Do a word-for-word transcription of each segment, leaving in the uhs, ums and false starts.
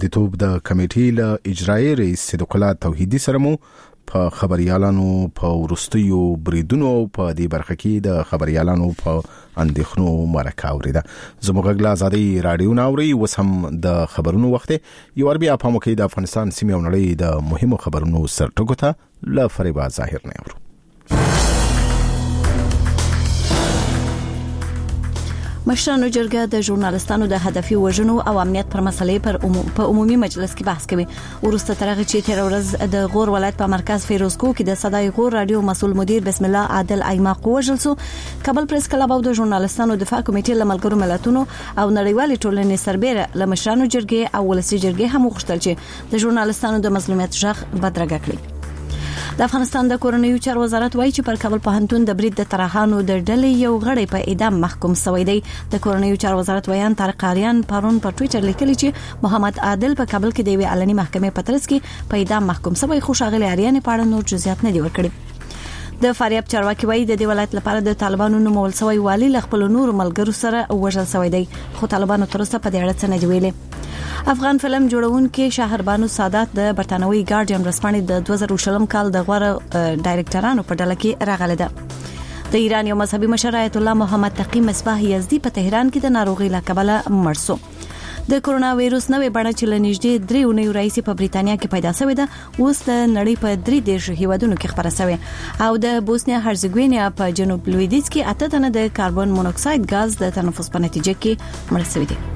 د توپ د کمیټې له اجرایي رئیس صدیق الله توحیدی سره مو په خبريالانو په ورستیو بریدونو په دې برخه کې د خبريالانو په اندېښنو مرکه اوریده. زموږ غږ آزادي رادیو ناوري وسم د خبرونو وخت یو اربیا په مو کې د افغانستان سیمه او نړۍ د مهمو خبرونو سرټکو ته ل فریبا ظاهر نه اورو. مشرانو جرګه د ژورنالستانو د هدفي وژنو او امنیت پر مسلې پر عموم په عمومي مجلس کې بحث کوي. ورسته ترغه چې تیر ورځ د غور ولایت په مرکز فیروزکو کې د صداي غور رادیو مسؤل مدیر بسم الله عادل ایماق وژل شو. کابل پریس کلب او د ژورنالستانو دفاع کمیټې له ملګرو ملتونو او نړیوالې ټولنې سربېره له مشرانو جرګې او ولسي جرګې هم وغوښتل چې د ژورنالستانو د مظلومیت ژغ بدرګه کړي. د افغانستان د کورنیو چارو وزارت وایي چې پر کابل پوهنتون د برید د طرحانو د ډلې یو غړی په اعدام محکوم شوی دی. د کورنیو چارو وزارت ویان طارق اریان پرون په ټوئیټر لیکلی چې محمد عادل په کابل کې د وی علني محکمې په ترڅ کې په اعدام محکوم شوی. خو ښاغلي اریان په اړه نور جزئیات نه دی ورکړي. د فاریاب چارواکي وایي د دې ولایت لپاره د طالبانو نومول شوی والی ل خپل نور ملګرو سره وژل شوی دی. خو طالبانو تر اوسه په دې اړه څه نه دی ویلي. افغان فلم جوړونکي شهربانو سادات د برتانوي ګارډین رسپانې د دوه زره شلم کال د غوړه ډایرکټرانو په ډله کې راغله ده. د ایران یو مذهبي مشر آیت الله محمد تقی مصباح یزدی په تهران کې د ناروغي له کبله مړ شو. د کورونا وایروس نوې بڼه چې لنیږدې درې اونۍ راځي په بریتانیا کې پیدا شوې ده، اوس د نړۍ په درې دیرش هیوادونو کې خبره شوې او د بوسنیا هرزګوینیا په جنوب لویدیځ کې اته تنه د کاربن مونوکساید غاز د تنفس په نتیجه کې مړ شوي دي.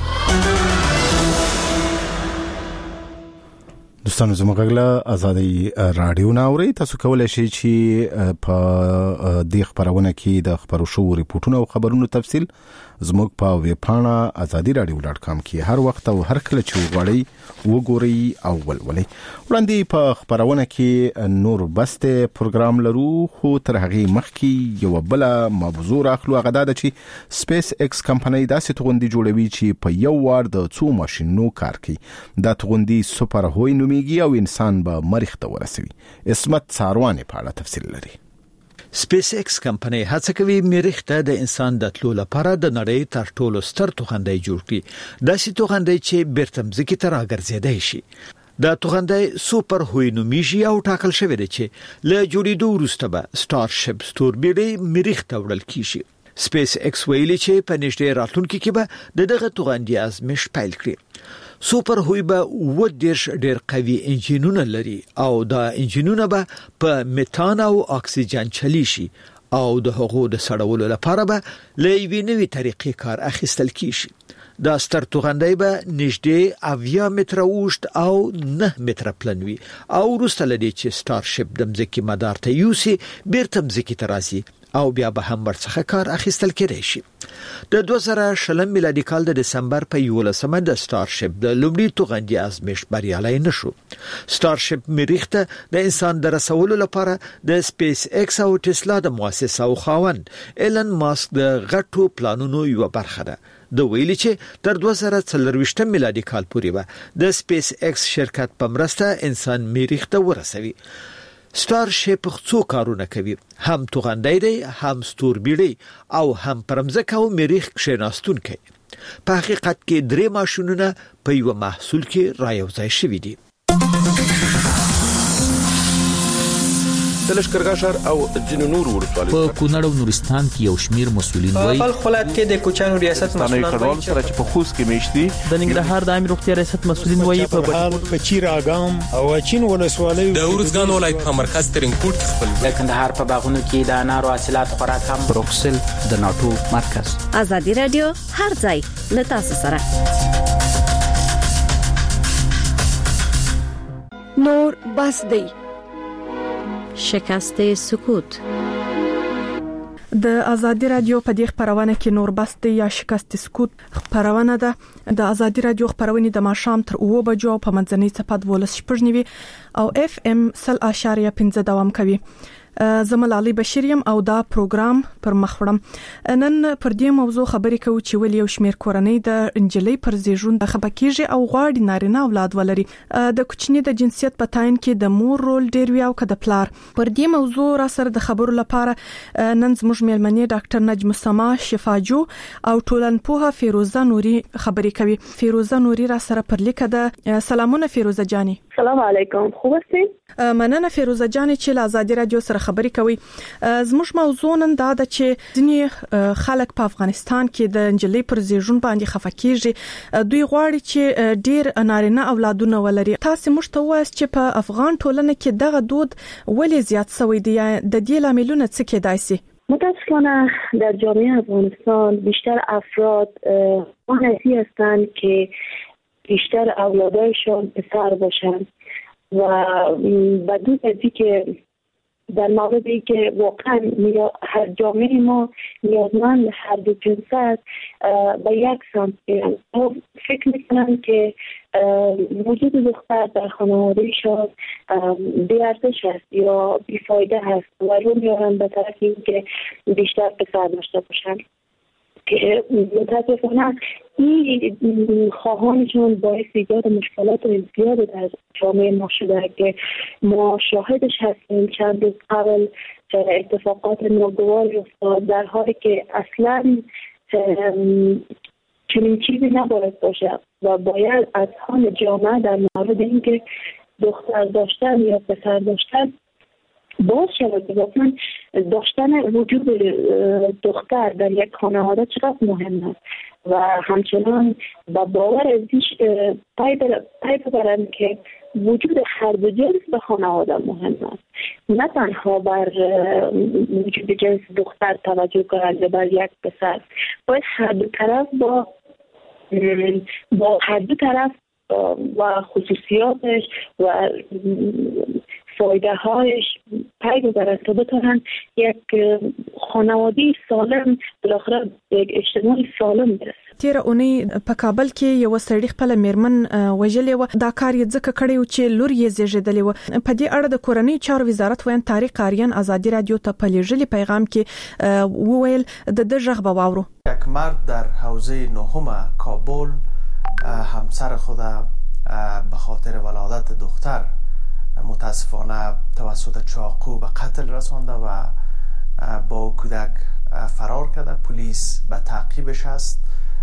دوستانو زموږ غږ آزادي رادیو ناوري تاسو کولای شئ چې په دې خبرونه کې د خبرو شو ریپورتونو او خبرونو تفصیل زموږ په ویب پاڼه آزادي رادیو ډاټ کام کې هر وخت او هر کله چې وغواړئ وګورئ او ولولئ. وړاندې په خبرونه کې نور بسته پروګرام لرو، خو تر هغه مخکې یو بل موضوع راخلو. هغه دا چې سپیس ایکس کمپنۍ داسې توغندي جوړوي چې په یو وار د څو ماشينونو کار کوي. دا توغندي سپر هوی نوميږي او انسان به مریخ ته ورسوي. اسمت ساروانه په اړه تفصیل لري. سپیس ایکس کمپنۍ هڅه کوي مریخ ته د انسان د تلو لپاره د نړۍ تر ټولو ستر توغندي جوړ کړي. داسې توغندي چې بیرته ځمکې ته راګرځېدای شي. دا توغندي سوپر هوی نوميږي او ټاکل شوی دی چې له جوړېدو وروسته به سټارشپ ستوربیړۍ مریخ ته وړل کیږي. سپیس ایکس ویلي چې په نږدې راتلونکي کې به د دغه توغندي ازمېښت پیل کړي. سوپر هوی به و دیرش ډېر قوي انجینونه لري او دا انجینونه به په میتان او اکسیجن چلی شي او د هغو د سړولو لپاره به له یوې نوې طریقې کار اخیستل کیږي. دا ستر توغندي به نږدې اویا متره اوږد او نه متره پلن وي او وروسته لدی چې سټارشپ د ځمکې مدار ته یوسي بیرته ځمکې ته راځي او بیا به هم ورڅخه کار اخیستل کېدای شي. د دوه زره شلم میلادي کال د دسمبر په یولسمه د سټارشپ د لومړي توغندي ازمېښت بریالي نشو. سټارشپ مریخ ته د انسان د رسولو لپاره د سپیس ایکس او ټسلا د مؤسسه او خاوند ایلن ماسک د غټو پلانونو یو برخه ده. د ویلي چې تر دوه زره څلرویشتم میلادي کال پورې به د سپیس ایکس شرکت په مرسته انسان مریخ ته ورسوي. سټارشپ څو کارونه کوي، هم توغندي دی، هم ستوربیړۍ او هم پرمځکه او مریخ کښیناستونکی. په حقیقت کې درې ماشینونه په یو محصول کې رايوځای شوي دي. د لشکرګاه ښار او ځینو نورو ولسوالیو په کونړ او نورستان کې یو شمیر مسؤلین وایي په خپل کې د کوچانو ریاست مسؤلین وایي چې په خوست کې میشتي د ننګرهار د امیر روغتیا ریاست مسؤلین وایي په بهار په چیراګام او چین ولسوالیو د ورزګان ولایت په مرکز ترینکوټ خپل د کندهار په باغونو کې د انارو حاصلات خوراک هم بروکسل د ناتو مرکز. آزادي رادیو هر ځای له تاسو سره. نور بس دی شکست سکوت. د آزادي رادیو په دې خبرونه کې نور بس دی یا شکست سکوت خبرونه ده. د آزادي رادیو خبرونه د ماښام تر اوه بجو په منځنۍ صفحه ولس شپږ نیوي او اف ام صفر اشاریه پنځه دوام کوي. زمل علي بشیریم او دا پروګرام پر مخوړم. نن پر دې موضوع خبرې کوو چې ولې یو شمېر کورنۍ د انجلۍ پر زیږون خپکیږي او غواړي نارینه اولاد ولري. د کوچني د جنسیت په تعین کې د مور رول ډیر وی او کده پلار. پر دې موضوع را سره د خبرو لپاره نن زموږ مېلمنې ډاکټر نجم السما شفاجو او ټولنپوه فیروزه نوري خبرې کوي. فیروزه نوري را سره پر لیکه ده. سلامونه فیروزه جانی. سلام علیکم. خوب استئ؟ مننه فیروزه جانی چې له آزادي رادیو سره خبرې کوي. زموږ موضوع نن دا ده چې ځینې خلک په افغانستان کې د انجلۍ پر زیږون باندې خفکیږي. دوی غواړي چې ډیر نارینه اولادونه ولري. تاسو موږ ته وایاست چې په افغان ټولنه کې دغه دود ولې زیات شوی دی؟ د دې لاملونه څه کېدای شي؟ متاسفانه در جامعه افغانستان بیشتر افراد آنسی هستند که بیشتر اولادایشان پسر باشند و بدون ازی که در موردی که واقعا هر جامعه ما نیازمند هر دو جنس است به یک سمت برند. فکر میکنم که وجود دختر در خانوادهشان بی‌ارزش است یا بیفایده است و رو میارن به طرف این که بیشتر پسر داشته باشند که متاسفانه این خواهانشون باعث ایجاد مشکلات زیاد در جامعه ما شده که ما شاهدش هستیم. چند روز قبل اتفاقات ناگواری افتاد در حالی که اصلا چنین چیزی نباید باشه و باید از حال جامعه در مورد اینکه دختر داشتن یا پسر داشتن باز شود. واقعا داشتن وجود دختر در یک خانواده چقدر مهم است و همچنان با باور ازش پی ببرند که وجود هر دو جنس به خانواده مهم است، نه تنها بر وجود جنس دختر توجه کنند بر یک پسر. باید هر دو طرف با با هر دو طرف و خصوصیاتش و فایده هایش پی ببرند تا بتونن یک خانواده سالم بالاخره یک اجتماع سالم برسه. تیر اونۍ په کابل کې یو سړی خپل میرمن وژلې و. دا کار یې ځکه کړی و چې لور یې زیږیدلې و. په دې اړه د کورنۍ چارو وزارت وین طارق آریان آزادي رادیو ته په لېږلي پیغام کې وویل د دې ژغ به واورو. یک مرد در حوزه نهم کابل همسر خود به خاطر ولادت دختر متاسفانه توسط چاقو به قتل رسانده و با کودک فرار کرده. پلیس به تعقیبش است.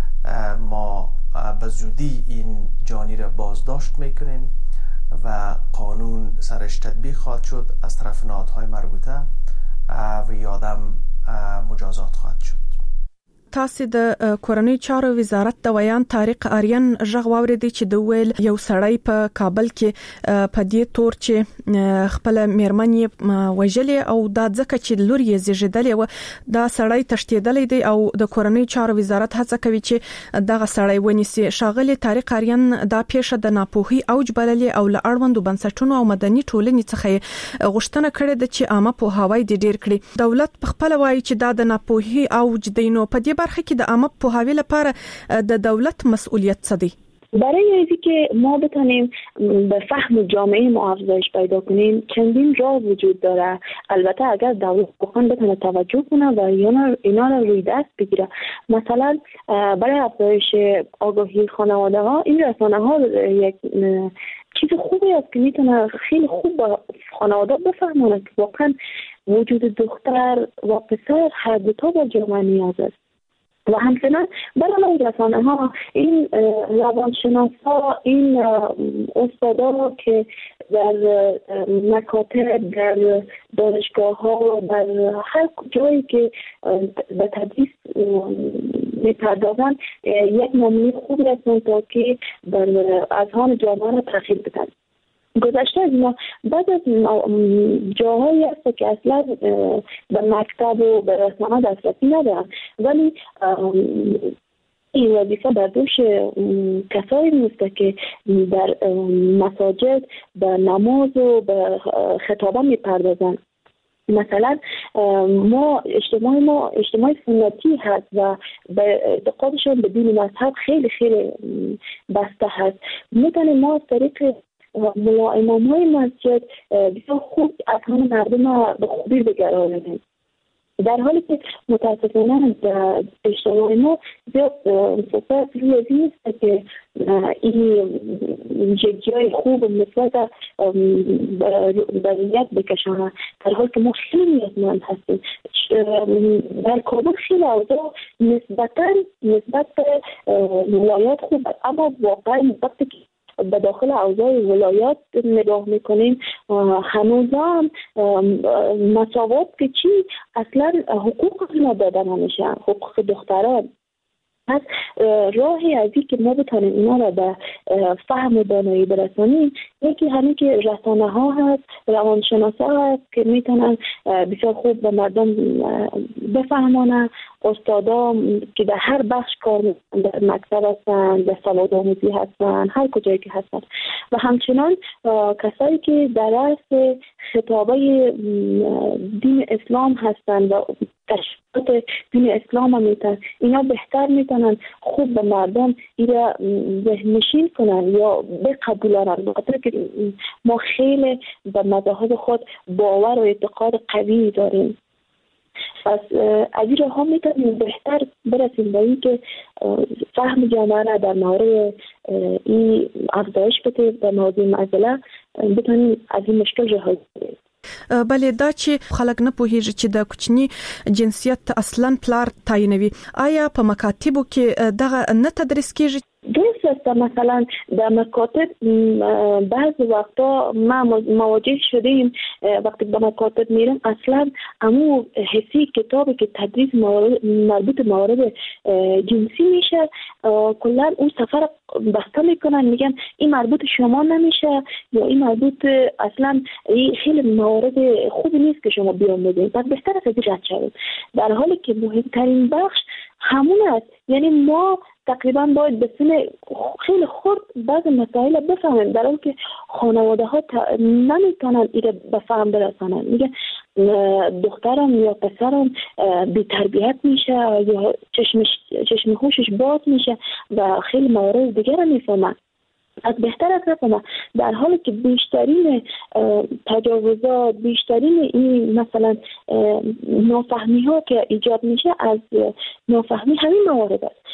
ما به زودی این جانی را بازداشت میکنیم و قانون سرش تطبیق خواهد شد از طرف نهادهای مربوطه و یادم مجازات خواهد شد. تاسو د کورنۍ چارو وزارت د ویان طارق آریان ژغ واوریدي چې د ویل یو سړی په کابل کې په دې تور چې خپل میرمن یې وژلې او دا ځکه چې لور یې زیږیدلې و. دا سړی تشتیدلې دی او د کورنۍ چارو وزارت هڅه کوي چې دغه سړی ونیسي. شاغلي طارق آریان دا پیښه د ناپوهي اوج بللې او له اړوندو بنسټونو او مدني ټولنې څخه غوښتنه کړې ده چې عامه پوهاوی د ډیر کړي. دولت په خپل وایي چې دا د ناپوهي اوج دی. نو په دې برخه کې د عامه پوهاوی لپاره د دولت مسئولیت څه دی؟ برای اینکه ما بتونیم به فهم جامعه ما افزایش پیدا کنیم چندین راه وجود داره. البته اگر دولت بخواد بتونه توجه کنه و اینا رو روی دست بگیره. مثلا برای افزایش آگاهی خانواده ها این رسانه ها یک چیز خوبی است که میتونه خیلی خوب به خانواده بفهمونه که واقعا وجود دختر و پسر هر دو تا با جامعه نیاز است. و همچنان برای رسانه ها این روانشناسا این استادا که در مکاتب در دانشگاه ها در هر جایی که به تدریس میپردازن یک نمونه خوب هستند تا که در اذهان جامعه را تغییر بدن. گذشته از ما بعد از جاهایی هست که اصلا به مکتب و به رسانه دسترسی ندارن ولی این وظیفه بر دوش کسایی میسته که در مساجد به نماز و به خطابه میپردازن. مثلا ما اجتماع ما اجتماع سنتی هست و به اعتقادشون به دین مذهب خیلی خیلی بسته هست. میتونیم ما از طریق ملا امام‌های مسجد بسیار خوب اذهان مردم به خوبی بگرانند، در حالی که متاسفانه در اجتماع ما زیاد صحبت روی از این است که این جدیای خوب نسبت بریت بکشانه، در حالی که ما خیلی نیازمند هستیم. در کابل خیلی اوضاع نسبتا نسبت به ولایات خوب، اما واقعا وقتی که به داخل اوضاع ولایات نگاه میکنیم هنوز هم مساوات که چی اصلا حقوق اینا داده نمیشه، حقوق دختران. پس راهی از این که ما بتانیم اینا را به فهم و دانایی برسانیم، یکی همین که رسانه ها هست، روانشناسا هست که میتونن بسیار خوب به مردم بفهمانه، استادا که در هر بخش کار میکنن، در مکتب هستن، در سواد آموزی هستن، هر کجایی که هستن، و همچنان کسایی که در درس خطابه دین اسلام هستن و تشریفات دین اسلام هم میتونن، اینا بهتر میتونن خوب به مردم اینا ذهنشین کنن یا بقبولانن، بخاطر که ما خیلی به مذاهب خود باور و اعتقاد قوی داریم. پس از این راه ها میتونیم بهتر برسیم به این که فهم جامعه را در مورد این افزایش بده، در مورد معضله بتونیم از این مشکل رهایی کنیم. بله، دا چې خلک نه پوهیږي چې د کوچني جنسیت اصلا پلار تعینوي، آیا په مکاتبو کې دغه نه تدریس کیږي؟ درست است. مثلا در مکاتب بعض وقتا ما مواجه شدیم وقتی به مکاتب میرم اصلا امو حسی کتابی که تدریس مربوط موارد جنسی میشه کلا اون سفر بسته میکنن، میگن این مربوط شما نمیشه یا این مربوط اصلا این خیلی موارد خوبی نیست که شما بیان بدین، پس بهتر است رد شوید، در حالی که مهمترین بخش همون است. یعنی ما تقریبا باید به سن خیلی خورد بعض مسائل بفهمیم، در حالی که خانواده ها نمیتونن ایره بفهم برسانن، میگه دخترم یا پسرم بی تربیت میشه یا چشمش چشم هوشش باز میشه و خیلی موارد دیگر رو میفهمن. از بهتر از رفته در حالی که بیشترین تجاوزات، بیشترین این مثلا نافهمی ها که ایجاد میشه از نافهمی همین موارد است.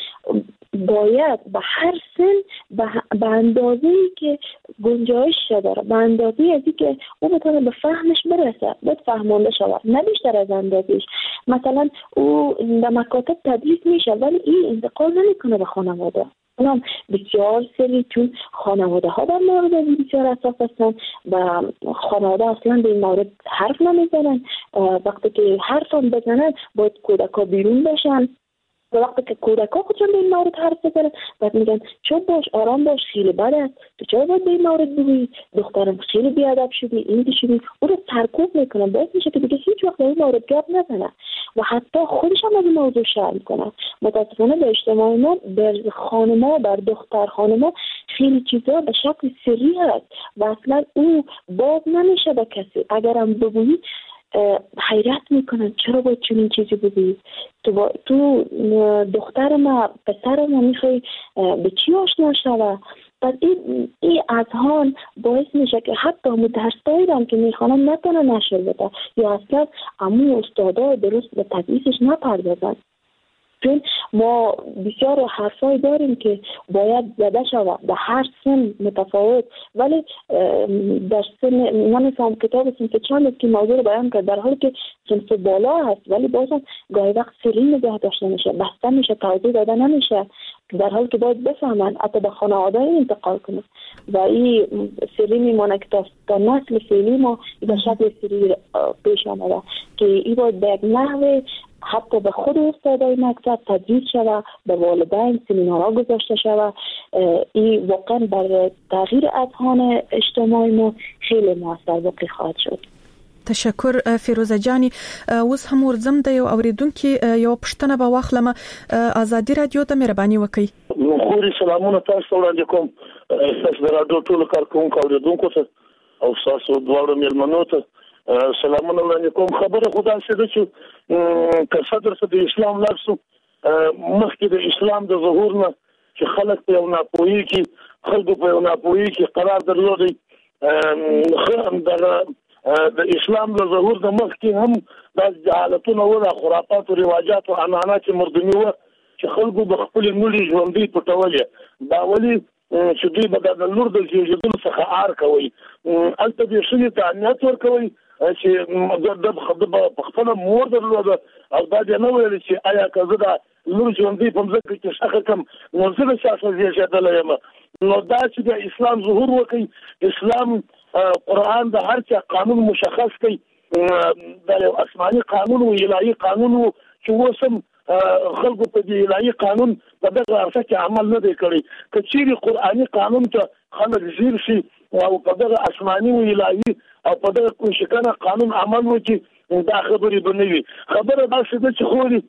باید به هر سن به اندازه‌ای که گنجایش داره، به اندازه‌ای از که او بتونه به فهمش برسه، باید فهمانده شود، نه بیشتر از اندازه‌اش. مثلا او در مکاتب تدریس میشه ولی این انتقال نمیکنه به خانواده. اونم بسیار سری، چون خانواده ها در مورد این بسیار اساس هستن و خانواده اصلا به این مورد حرف نمیزنن. وقتی که حرف هم بزنن باید کودکا بیرون بشن و وقتی که کودکا خودشون به این مورد حرف بزنن باید میگن چون باش، آرام باش، خیلی بد است، تو چرا باید به این مورد بگویی، دخترم خیلی بیادب شدی، این دی شدی، او رو سرکوب میکنن، باید میشه که دیگه هیچ وقت به این مورد گپ نزنه و حتی خودش هم از این موضوع شرح میکنه. متاسفانه به اجتماع ما بر خانما، بر دختر خانما خیلی چیزا به شکل سری هست و اصلا او باز نمیشه به کسی. اگرم بگویی حیرت میکنن چرا باید چنین چیزی بگویی، تو با... تو دختر ما پسر ما میخوای به چی آشنا شوه. پس این این اذهان باعث میشه که حتی مدرسایی هم که میخوانن نتونه نشر بده یا اصلا امو استادا درست به تدریسش نپردازن. چون ما بسیار حرفای داریم که باید زده شود به هر سن متفاوت، ولی در سن نمیفهم کتاب سن که چند است که موضوع رو بیان کرد، در حالی که سن بالا هست ولی بازم گاهی وقت سری نگه داشته میشه، بسته میشه، توضیح داده نمیشه، در حالی که باید بفهمن حتی به خانواده انتقال کنن و این سری میمانه که تا نسل فعلی ما به شکل سری پیش آمده که این باید به یک نحوه حتی به خود استادای مکتب تدریس شود، به والدین سمینارها گذاشته شود. این واقعا بر تغییر اذهان اجتماعی ما خیلی موثر واقع خواهد شد. تشکر فیروزه جانی. اوس هم ورزم د یو اوریدونکو یو پښتنه به واخلم. ازادي رادیو ته مهرباني وکړئ. نو خوري سلامونه تاسو وړاندې کوم. تاسو د رادیو ټول کارکونکو اوریدونکو ته او تاسو دواړو مېلمنو ته سلامونه وړاندې کوم. خبره خدا سره چې که صدر د اسلام لارسو مخکې د اسلام د ظهور نه چې خلک په یو ناپوهي کې خلکو په یو ناپوهي کې قرار درلودي خو د اسلام د ظهور د مخکې هم د جهالتونو او د خرافات او رواجات او عنعنات مردمي و چې خلکو د خپل ملي ژوندۍ پټولې دا ولي چې دوی به د لور د زیږیدلو څخه آر کوي البته د شنو ته اهمیت ورکوي چې د خپل مور درلوده او دا نه ویل چې آیا که زه د لور ژوندۍ په ځکه کې شخه کم نو زه د سیاست زیږیدل یم نو دا چې د اسلام ظهور وکړي اسلام قرآن د هر چا قانون مشخص کړي د آسماني قانون او الهي قانون چې وسم خلکو په دې الهي قانون په دغه اساس کې عمل نه دی کړی که چیرې قرآني قانون ته خلک ځیر شي او په دغه آسماني او الهي او په دغه کوم شکنه قانون عمل وکړي دا خبرې به نه وي خبره دا څه ده چې خوري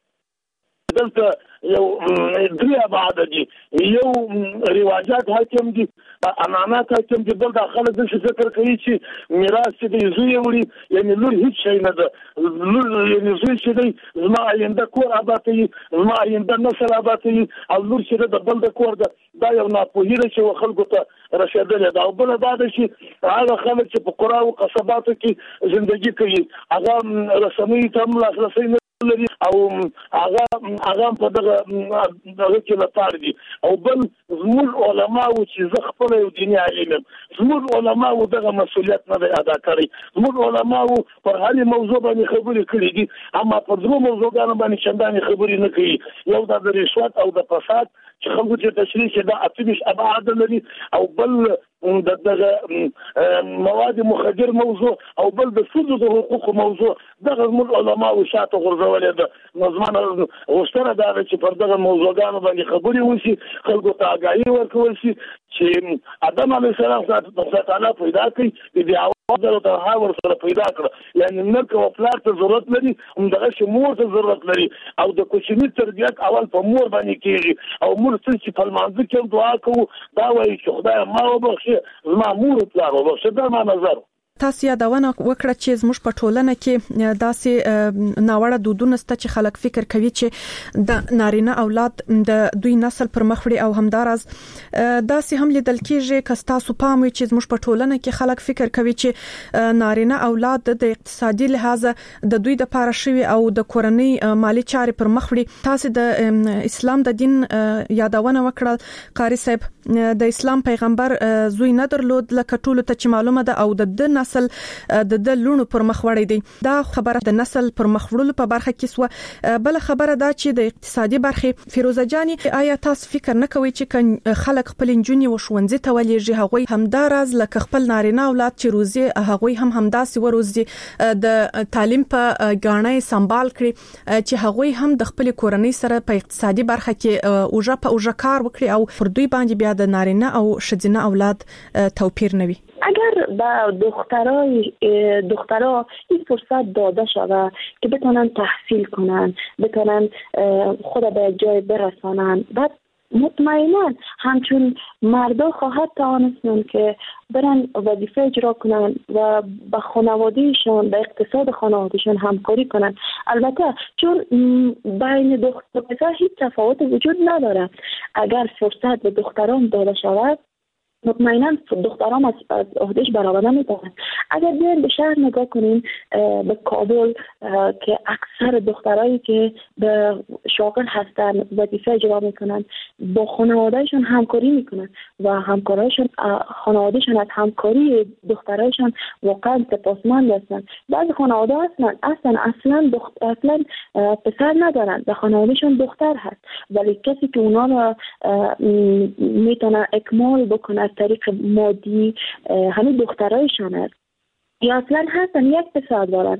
دلته یو درې ابعاد دي یو رواجات حاکم دي عنعنات حاکم دي بل داخله د فکر کوي چې میراث دې زوی وړي یعنی لور هیڅ شي نه ده لور یعنی زوی چې دی زما آینده کور آبادوي زما آینده نسل آبادوي او لور چې د بل د کور ده دا یو ناپوهي ده چې خلکو ته رسېدلې ده او بل دا ده چې هغه خلک چې په قرا او قصباتو کې ژوندۍ کوي هغه رسمي ته لاسرسي لري او هغه هغه په دغه دغه کې لپاره دي او بل زموږ علما او چې زه خپل یو دیني عالم زموږ علما او دغه مسؤلیت نه ادا کوي زموږ علما او پر هرې موضوع باندې خبرې کړې دي اما پر دغه موضوعګانو باندې چندانې خبرې نه کوي یو د رشوت او د فساد چې خلکو ته تشریح کې دا اتمیش ابعاد لري او بل د دغه مواد مخدر موضوع او بل د ښځو د حقوقو موضوع دغه زموږ علما او شاته غورځولې ده نظمانه غوښتنه دا ده چې پر دغه موضوعګانو باندې خبرې وشي خلکو ته آګاهي ورکول شي چې آدم علیه السلام ذات تعالی پیدا کړي د اول ته هاور سره پیدا کړ یعنی نر کو پلار ته ضرورت لري هم دغه شمور ته ضرورت لري او د کوچنی تربیت اول په مور باندې کیږي او مور چې په لمانځه کې دعا کوو دا وایي چې خدای ما وبخښي زما مور پلار وبخښي دا ما نظر تاسو یادونه وکړه چې زموږ په ټولنه کې داسې ناوړه دودونه ست چې خلک فکر کوي چې د نارینه اولاد د دوی نسل پر مخ وړي او همدارز داسې هم لیدل کېږي که تاسو پام وي چې زموږ په ټولنه کې خلک فکر کوي چې نارینه اولاد د اقتصادي لحاظ د دوی د پاره شوی او د کورنۍ مالی چارې پر مخ وړي تاسو د اسلام د دین یادونه وکړه قاری صاحب د اسلام پیغمبر زوی نه درلود لکه ټول ته چې معلومه ده او د نسل د د لونو پر مخ وړي دي دا خبره د نسل پر مخ وړلو په برخه کې سو بل خبره دا چې د اقتصادي برخه فیروزه جانی آیا تاسو فکر نه کوئ چې خلک خپل انجونی و شونځي ته ولېږي هغوی همدارز لکه خپل نارینه اولاد چې روزي هغوی هم همداسي وروزي د تعلیم په غاڼې سمبال کړي چې هغوی هم د خپل کورنۍ سره په اقتصادي برخه کې اوجه په اوجه کار وکړي او پر دوی باندې بیا د نارینه او ښځینه اولاد توپیر نه وي اگر به دخترای دخترها این فرصت داده شده که بتونن تحصیل کنن بتونن خود به جای برسانن بعد مطمئنا همچون مردا خواهد توانستن که برن وظیفه اجرا کنن و با خانوادهشان به اقتصاد خانوادهشان همکاری کنن البته چون بین دختر و پسر هیچ تفاوت وجود نداره اگر فرصت به دختران داده شود مطمئنا دختران از عهدهش برآورده نمی‌کنن اگر بیایم به شهر نگاه کنیم به کابل که اکثر دخترایی که به شاغل هستن وظیفه اجرا میکنن با خانوادهشون همکاری میکنن و همکارایشون خانوادهشون از همکاری دخترایشون واقعا سپاسمند هستن بعضی خانواده هستن اصلا اصلا دختر اصلا پسر ندارن و خانوادهشون دختر هست ولی کسی که اونا رو میتونه اکمال بکنه طریق مادی همین دخترایشان است یا اصلا هستن یک پسر دارن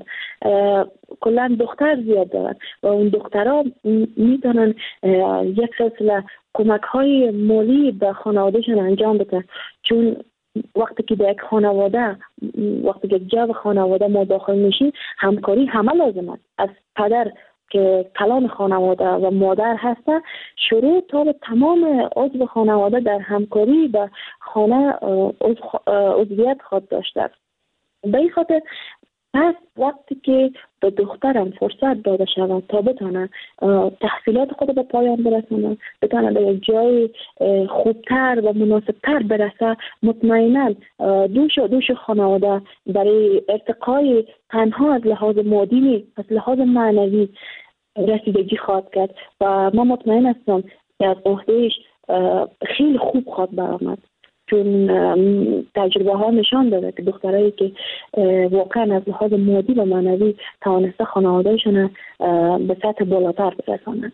کلا دختر زیاد دارن و اون دخترها میتونن یک سلسله کمک های مالی به خانوادهشان انجام بدن چون وقتی که در یک خانواده وقتی که جو خانواده ما داخل میشیم همکاری همه لازم است از پدر که کلان خانواده و مادر هسته شروع تا به تمام عضو خانواده در همکاری به خانه عضویت خود داشته به این خاطر پس وقتی که به دخترم فرصت داده شود تا بتونه تحصیلات خود به پایان برسونه، بتونه به یک جای خوبتر و مناسبتر برسه، مطمئنا دوش دوش خانواده برای ارتقای تنها از لحاظ مادی از لحاظ معنوی رسیدگی خواهد کرد و ما مطمئن هستم که از عهدهش خیلی خوب خواهد برآمد، چون تجربه ها نشان داده که دخترایی که واقعا از لحاظ مادی و معنوی توانسته خانوادهشون به سطح بالاتر برسانند.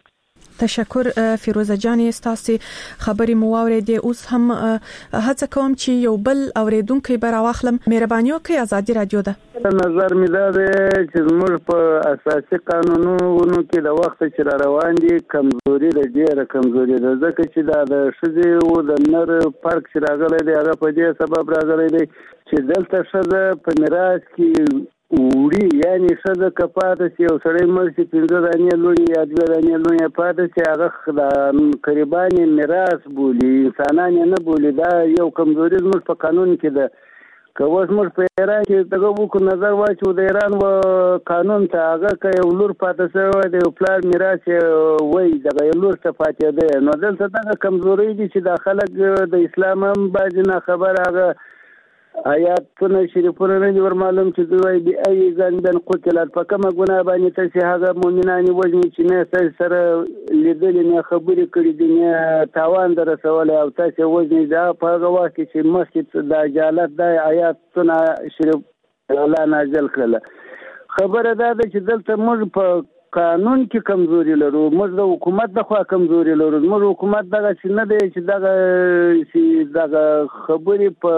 تشکر فیروزه جان، استاسي خبري مو اوریدي. اوس هم هڅه کوم چې یو بل اوریدونکو به راوخلم. مهرباني وکړئ، ازادي رادیو ده. نظر مې دا دی چې موږ په اساسي قانونونو کې د وخت چې را روان دي کمزوري ده، ډېره کمزوري ده، ځکه چې دا د ښځې او د نر فرق چې راغلی دی هغه په دې سبب راغلی دی چې دلته ښځه په میراث کې وړي، یعنی ښځه که پاته شي یو سړی مړ شي پنځه دانې لوڼې یا دوه دانې لوڼې پاته شي هغه د قریبان یې میراث بولي، انسانان یې نه بولي. دا یو کمزوري زموږ په قانون کې ده. که اوس موږ په ایران کې دغه وکړو نظر واچو د ایران و قانون ته هغه که یو لور پاته شوی د یو پلار میراث یې وایي دغه یو لور ته پاتېده، نو دلته دغه کمزوري دي چې دا خلک د اسلام هم بعضې ناخبره هغه آیاتونه شریفونه نه دي ور معلوم چې دوی وایي بأي ذنب قتلت، په کومه ګناه باندې تاسې هغه مؤمنان وژني چې نه ستاسې سره لیدلي نه خبرې کړي دي نه تاوان در رسولی او تاسې وژني. دا په هغه وخت کې چې مخکې د جهالت دا آیاتونه شریف الله نازل کړله. خبره دا ده چې دلته موږ په قانون کې کمزوري لرو، موږ د حکومت د خوا کمزوري لرو. موږ حکومت دغه چې نه دی چې دغه چې دغه خبرې په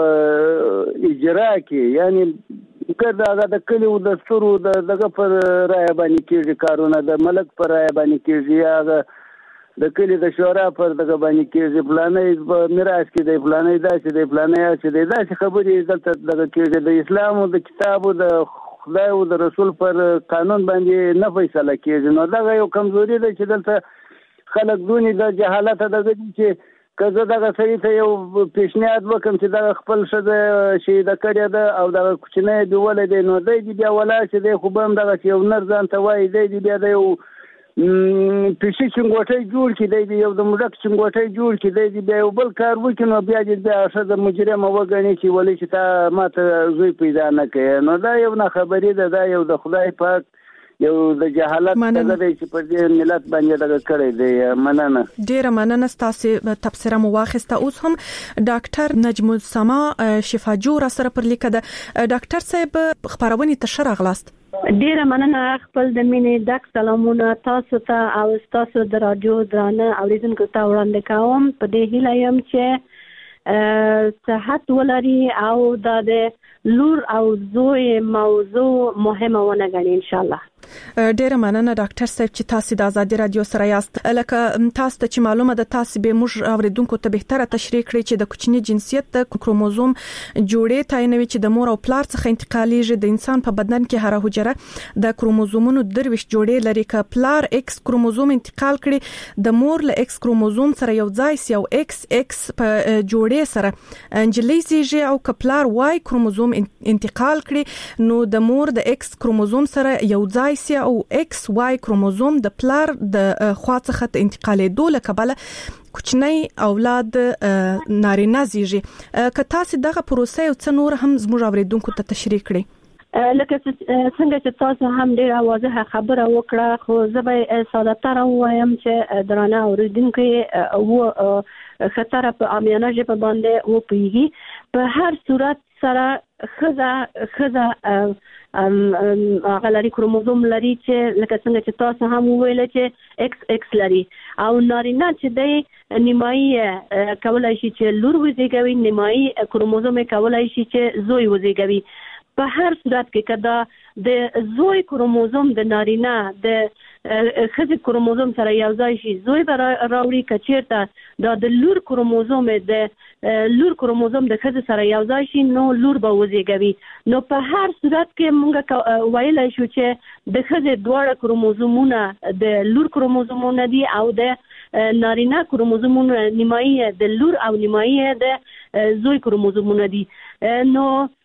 اجرا کې، یعنی که دغه د کلیو د سترو دغه پر رایه باندې کېږي کارونه، د ملک پر رایه باندې کېږي، یا هغه د کلي د شورا پر دغه باندې کېږي، فلانی په میراث کې دی، فلانی داسې دی، فلانی هسې دی، داسې خبرې دلته دغه کېږي. د اسلام او د کتاب او د خدای او د رسول پر قانون باندې نه فیصله کېږي. نو دغه یو کمزوري ده چې دلته خلک دونې د جهالت دغه دي چې که زه دغه سړي ته یو پیشنهاد وکړم چې دغه خپل ښځه شهیده کړې ده او دغه کوچنی یې بیولی دی، نو دی دې بیا ولاړ چې دی خو به هم دغسې یو نر ځان ته وایي، دی دې بیا د یو پیشي چنګوټی جوړ کړي، دی دې یو د موږک چنګوټی جوړ کړي، دی دې بیا یو بل کار وکړي، نو بیا دې بیا ښځه مجرمه وګڼي چې ولې چې تا ما ته زوی پیدا نه کوې. نو دا یو ناخبري ده، دا یو د خدای پاک یو د جهالت دغه دی چې په دې ملت باندې دغه کړی دی. مننه، ډېره مننه. ستاسې تبصره مو واخیسته. اوس هم ډاکټر نجم السما شفاجو را سره پر لیکه ده. ډاکټر صاحب خبرونې ته ښه راغلاست. ډیره مننه. خپل د مینې ډک سلامونه تاسو ته او تاسو د رادیو درانه اوریدونکو ته وړاندې کوم. په دې هیله یم چې صحت ولري او د لور او زوی موضوع مهمه ونه ګڼي ان شاء الله. ډیره مننه ډاکټر صاحب چې تاسو د آزادي رادیو سره یاست. لکه تاسو ته چې معلومه ده تاسو به موږ اوریدونکو ته بهتره تشریح کړئ چې د کوچني جنسیت د کروموزوم جوړې تعینوي چې د مور او پلار څخه انتقالیږي. د انسان په بدن کې هر حجره د کروموزومونو درویش جوړې لري. که پلار ایکس کروموزوم انتقال کړي د مور له ایکس کروموزوم سره یو ځای سی او ایکس ایکس په جوړې سره انجلۍ زیږي، او که پلار وای کروموزوم انتقال کړي نو د مور د ایکس کروموزوم سره یو ځای او ایکس وای کروموزوم د پلار د خوا څخه د انتقالېدو له کبله کوچنی اولاد نارینه زیږي. که تاسو دغه پروسه او څه نور هم زموږ اوریدونکو ته تشریح کړئ. لکه څنګه چې تاسو هم ډیره واضحه خبره وکړه، خو زه به ساده تر وایم چې درانه اوریدونکو او خطر په عامیانه ژبه باندې و پیږي. په هر صورت سره خزه خزه هغه لري کروموزوم لري چې لکه څنګه چې تاسو هم وویل چې ایکس ایکس لري، او نارینه چې دی نیمایي کولای شي چې لور وزیږوي، نیمایي کروموزوم کولای شي چې زوی وزیږوي. په هر صورت کې کدا د زوی کروموزوم د نارینه د خزه کروموزوم سره یو ځای شي زوی به راوړي، کچیرته دا د لور کروموزوم د لور کروموزوم د خزه سره یو ځای شي نو لور به وزیږوي. نو په هر صورت کې موږ ویلای شو چې د خزه دواړه کروموزومونه د لور کروموزومونه دي او د نارینه کروموزومونه نیمایي د لور او نیمایي د زوی کروموزومونه دي. نو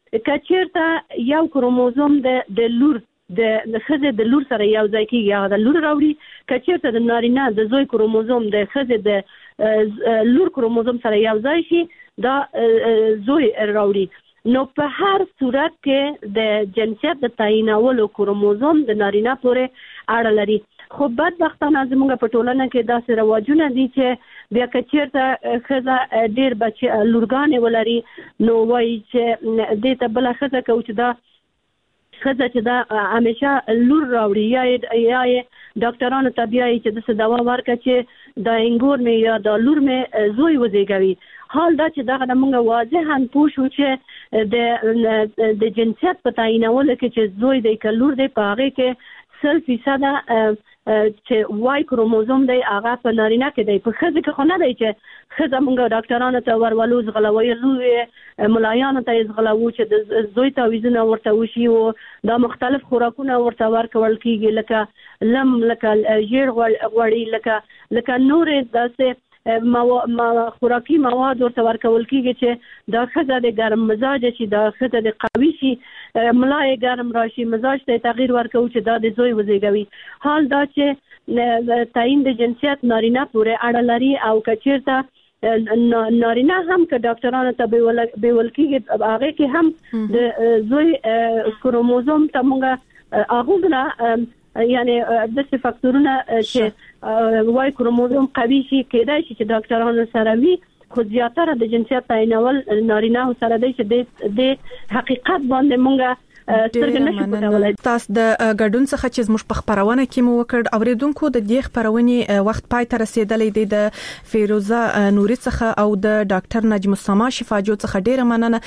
کچیرته یو کروموزوم د د لور د خزه د لور سره یو ځای کیږي هغه د لور راوړي کچیرته د نارینه د زوی کروموزوم د خزه د لور کروموزوم سره یو ځای شي دا زوی راوړي نو په هر صورت کې د جنسیت د تعینولو کروموزوم د نارینه پورې اړه لري خو بدبختانه زموږ په ټولنه کې داسې رواجونه دي چې بیا کچیرته خزه ډیر بچي لورګانې ولري نو وایي چې دې ته بل خزه کو چې دا خزه چې دا همیشه لور راوړي یا یا ډاکټرانو ته بیا چې د دوا ورکړي چې د انګور مې یا د لور مې زوی وزېږوي حال دا چې دا موږ واضحاً پوه شو چې د د جنسیت په تعینولو کې چې زوی دی که لور دی په هغې کې سل فیصده چې وای کروموزوم دی هغه په نارینه کې دی په ښځې کې خو نه دی چې ښځه موږ ډاکټرانو ته ورولو ځغلویلو ملایانو ته یې ځغلوو چې د زوی تعویضونه ورته وشي او دا مختلف خوراکونه ورته ورکول کېږي لکه لم لکه ژیړ غوړي لکه لکه نورې داسې ما خوراکي مواد ورته ورکول کېږي چې دا ښځه د ګرم مزاج شي دا ښځه د قوي شي ملا یې ګرم راشي مزاج ته تغییر ورکوي چې دا د زوی وزېږوي حال دا چې تعیین د جنسیت نارینه پورې اړه لري او که چېرته نارینه هم که ډاکټرانو ته بیول کېږي هغې کې هم د زوی کروموزوم ته موږ هغومره یعنی داسې فاکتورونه چې وای کروموزوم قوي شي کېدای شي چې ډاکټرانو سره وي خو زیاتره د جنسیت تعینول نارینه سره دی چې د حقیقت باندې مونږه سترګې نشو پټولی. تاسو د ګډون څخه چې زموږ په خبرونه کې مو وکړ اوریدونکو د دې خبرونې وخت پای ته رسیدلی دی د فیروزه نوري څخه او د ډاکټر نجم السما شفاجو څخه ډیره مننه.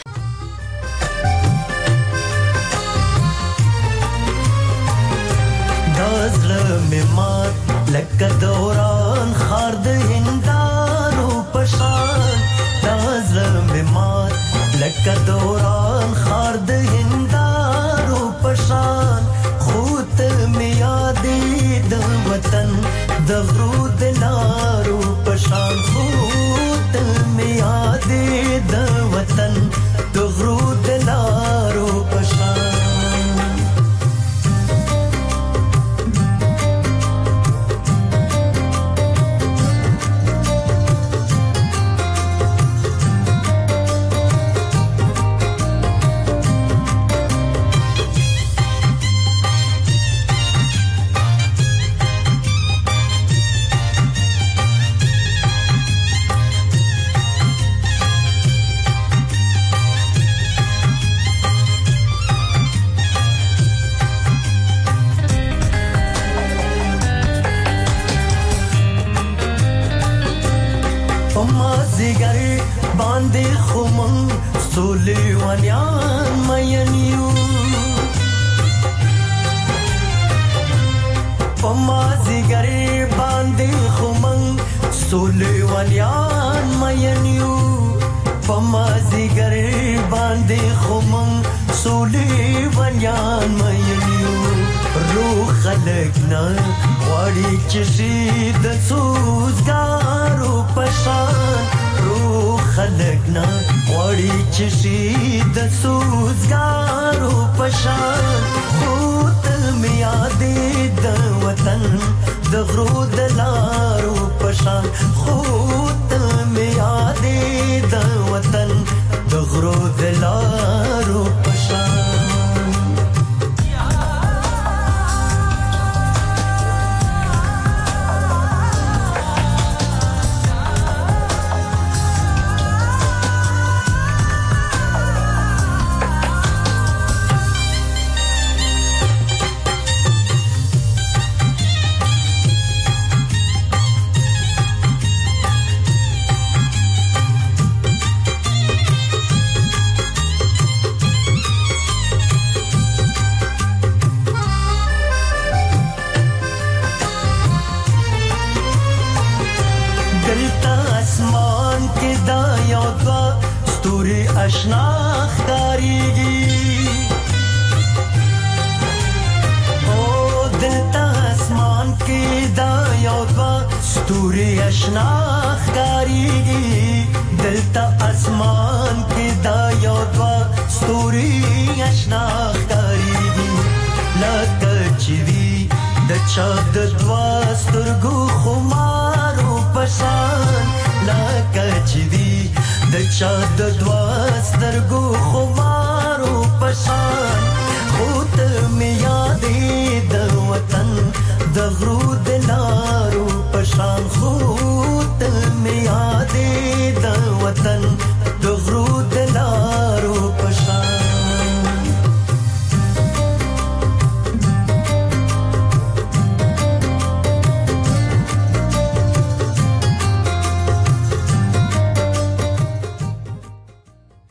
دازله ممات لکه دوران خار د هندارو پشان دازله ممات لکه دوران خار د هندارو پشان خود می یادې د وطن د غرو د لارو پشان خود می یادې د وطن د غرو د لارو پشان دلتا اسمان کې دا یو دوا ستوري چا د دوا سترګو خمارو پشان لکه چې دی د چا د دوا